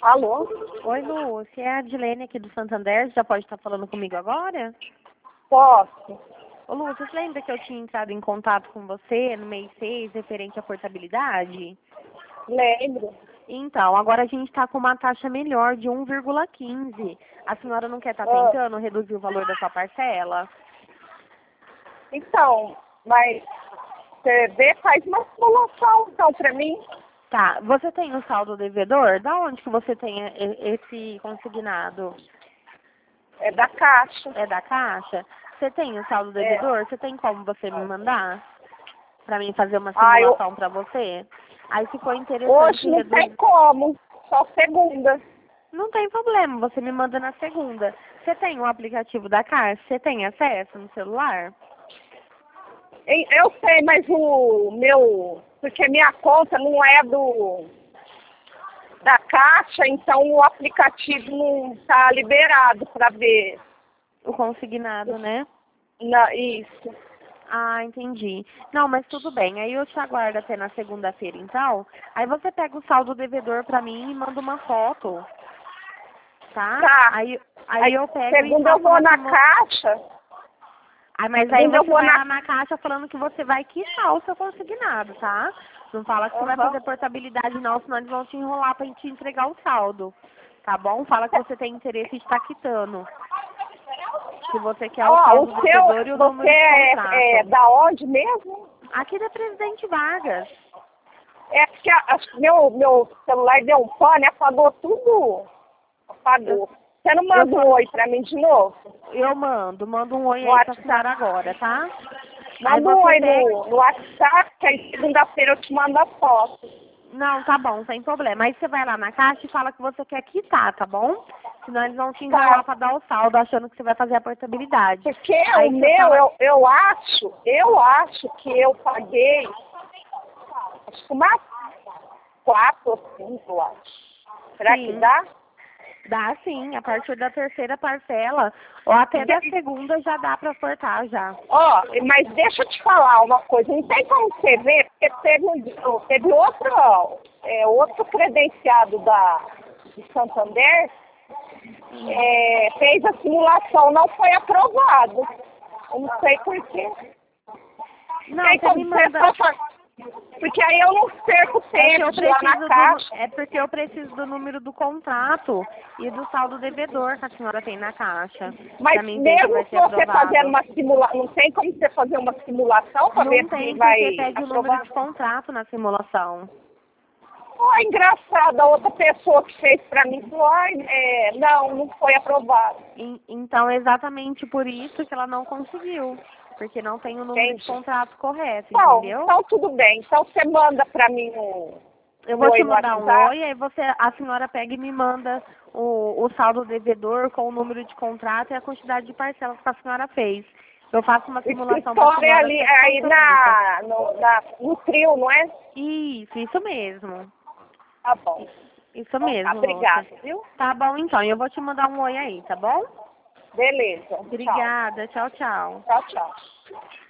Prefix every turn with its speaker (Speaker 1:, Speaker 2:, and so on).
Speaker 1: Alô?
Speaker 2: Oi, Lu, você é a Adilene aqui do Santander, você já pode estar falando comigo agora?
Speaker 1: Posso?
Speaker 2: Ô, Lu, você se lembra que eu tinha entrado em contato com você no mês 6, referente à portabilidade?
Speaker 1: Lembro.
Speaker 2: Então, agora a gente está com uma taxa melhor de 1,15. A senhora não quer estar
Speaker 1: Ah,
Speaker 2: tentando reduzir o valor da sua parcela?
Speaker 1: então, mas você vê, faz uma simulação então pra mim.
Speaker 2: Tá, você tem o saldo devedor? Da onde que você tem esse consignado?
Speaker 1: É da Caixa.
Speaker 2: É da Caixa? Você tem o saldo
Speaker 1: É.
Speaker 2: devedor? Você tem como você me mandar? Pra mim fazer uma
Speaker 1: Ah,
Speaker 2: simulação pra você? Aí se for interessante
Speaker 1: hoje não tem
Speaker 2: reduzir...
Speaker 1: como, só segunda.
Speaker 2: Não tem problema, você me manda na segunda. Você tem o aplicativo da Caixa? Você tem acesso no celular?
Speaker 1: Eu sei, mas porque minha conta não é da Caixa, então o aplicativo não está liberado para ver
Speaker 2: O consignado, né?
Speaker 1: isso.
Speaker 2: Ah, entendi. Não, mas tudo bem. Aí eu te aguardo até na segunda-feira, então. Aí você pega o saldo devedor pra mim e manda uma foto, tá?
Speaker 1: Tá.
Speaker 2: Aí eu pego e
Speaker 1: Segunda eu
Speaker 2: faço
Speaker 1: vou
Speaker 2: uma
Speaker 1: na
Speaker 2: simulação.
Speaker 1: Caixa.
Speaker 2: Ah, mas aí
Speaker 1: Segunda eu
Speaker 2: você
Speaker 1: vou
Speaker 2: vai
Speaker 1: na.
Speaker 2: lá na Caixa falando que você vai quitar o seu consignado, tá? Não fala que você vai
Speaker 1: Aham.
Speaker 2: fazer portabilidade não, senão eles vão te enrolar pra te entregar o saldo. Tá bom? Fala que você tem interesse de estar quitando. Que você quer o
Speaker 1: Ó,
Speaker 2: saldo
Speaker 1: o
Speaker 2: devedor e o
Speaker 1: você
Speaker 2: número de
Speaker 1: é
Speaker 2: contrato.
Speaker 1: da onde mesmo?
Speaker 2: Aqui da Presidente Vargas.
Speaker 1: É porque acho que meu celular deu um pane, apagou tudo. Apagou. Você não manda um oi pra mim de novo?
Speaker 2: Eu mando um oi
Speaker 1: No
Speaker 2: aí pra
Speaker 1: WhatsApp.
Speaker 2: senhora agora, tá? Aí
Speaker 1: Manda um
Speaker 2: você
Speaker 1: oi
Speaker 2: pega...
Speaker 1: no WhatsApp, que aí segunda-feira eu te mando a foto.
Speaker 2: Não, tá bom, sem problema. Aí você vai lá na caixa e fala que você quer quitar, tá bom? Senão eles vão te enrolar
Speaker 1: Tá.
Speaker 2: pra dar o saldo, achando que você vai fazer a portabilidade.
Speaker 1: Porque
Speaker 2: Aí
Speaker 1: o
Speaker 2: você
Speaker 1: meu,
Speaker 2: fala...
Speaker 1: eu acho que eu paguei, acho que umas 4 ou 5, eu acho. Será que
Speaker 2: Sim,
Speaker 1: dá?
Speaker 2: dá sim. A partir da terceira parcela, ou até da segunda já dá pra cortar já.
Speaker 1: Ó, mas deixa eu te falar uma coisa, não tem como você ver, porque teve outro credenciado de Santander, fez a simulação, não foi aprovado. Eu não sei por quê.
Speaker 2: Não,
Speaker 1: Tem
Speaker 2: você
Speaker 1: como
Speaker 2: me
Speaker 1: você
Speaker 2: manda...
Speaker 1: só fazer. Porque aí eu não perco tempo de ir lá na caixa.
Speaker 2: É porque eu preciso do número do contrato e do saldo devedor que a senhora tem na caixa.
Speaker 1: Mas
Speaker 2: Pra mim ver que vai
Speaker 1: mesmo se
Speaker 2: ser
Speaker 1: você fazer
Speaker 2: aprovado.
Speaker 1: uma simulação, não tem como você fazer uma simulação para ver
Speaker 2: Não
Speaker 1: se
Speaker 2: tem,
Speaker 1: vai
Speaker 2: porque pede o número
Speaker 1: aprovar?
Speaker 2: de contrato na simulação.
Speaker 1: Oh, engraçado, a outra pessoa que fez para mim falou, não foi aprovado.
Speaker 2: Então, é exatamente por isso que ela não conseguiu. Porque não tem o número de
Speaker 1: Entendi.
Speaker 2: contrato correto,
Speaker 1: Bom,
Speaker 2: entendeu?
Speaker 1: então tudo bem. Então você manda para mim
Speaker 2: Eu
Speaker 1: um
Speaker 2: vou te
Speaker 1: oi no
Speaker 2: mandar um
Speaker 1: WhatsApp.
Speaker 2: oi, aí a senhora pega e me manda o saldo devedor com o número de contrato e a quantidade de parcelas que a senhora fez. Eu faço uma
Speaker 1: O
Speaker 2: simulação para a
Speaker 1: escritório é
Speaker 2: senhora
Speaker 1: ali,
Speaker 2: sem
Speaker 1: aí
Speaker 2: compromisso.
Speaker 1: no trio, não é?
Speaker 2: Isso mesmo.
Speaker 1: Tá bom.
Speaker 2: Isso
Speaker 1: Então tá,
Speaker 2: mesmo, Lúcia.
Speaker 1: obrigada, viu?
Speaker 2: Tá bom, então. Eu vou te mandar um oi aí, tá bom?
Speaker 1: Beleza. Tchau.
Speaker 2: Obrigada. Tchau, tchau.
Speaker 1: Tchau, tchau.